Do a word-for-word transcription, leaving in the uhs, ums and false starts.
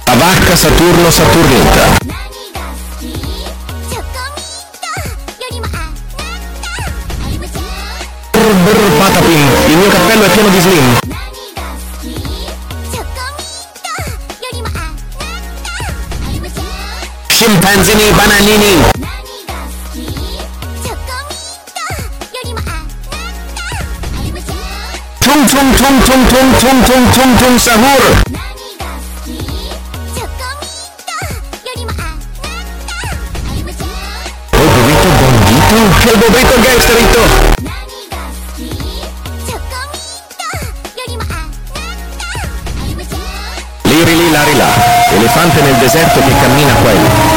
La vacca Saturno Saturnita. Brr brr patapim, il mio cappello è pieno di slim. Scimpanzini bananini. Tung tung tung tung tung tung tung tung tung sahur. Oh burrito bonito, el burrito gangsterito. Liri li lari là, elefante nel deserto che cammina qua e là.